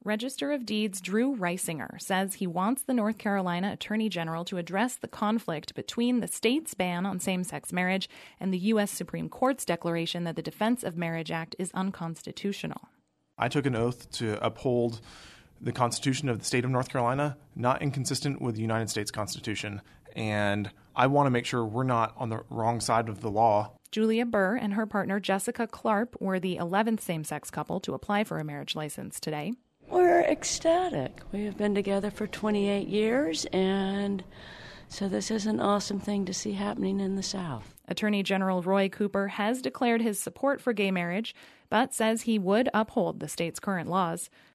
Register of Deeds Drew Reisinger says he wants the North Carolina Attorney General to address the conflict between the state's ban on same-sex marriage and the U.S. Supreme Court's declaration that the Defense of Marriage Act is unconstitutional. I took an oath to uphold the Constitution of the state of North Carolina, not inconsistent with the United States Constitution, and I want to make sure we're not on the wrong side of the law. Julia Burr and her partner Jessica Clarp were the 11th same-sex couple to apply for a marriage license today. We're ecstatic. We have been together for 28 years, and so this is an awesome thing to see happening in the South. Attorney General Roy Cooper has declared his support for gay marriage, but says he would uphold the state's current laws.